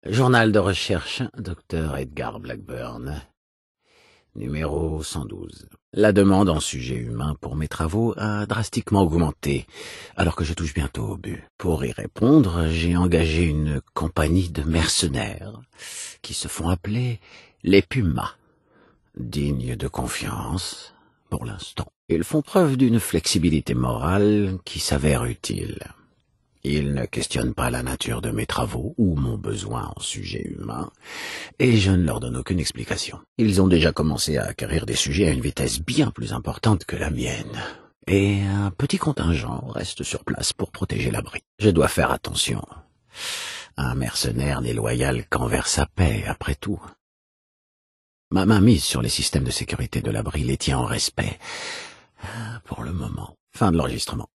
Journal de recherche, Dr Edgar Blackburn, numéro 112. La demande en sujet humain pour mes travaux a drastiquement augmenté, alors que je touche bientôt au but. Pour y répondre, j'ai engagé une compagnie de mercenaires qui se font appeler les Pumas, dignes de confiance pour l'instant. Ils font preuve d'une flexibilité morale qui s'avère utile. Ils ne questionnent pas la nature de mes travaux ou mon besoin en sujet humain, et je ne leur donne aucune explication. Ils ont déjà commencé à acquérir des sujets à une vitesse bien plus importante que la mienne, et un petit contingent reste sur place pour protéger l'abri. Je dois faire attention. Un mercenaire n'est loyal qu'envers sa paix, après tout. Ma main mise sur les systèmes de sécurité de l'abri les tient en respect, pour le moment. Fin de l'enregistrement.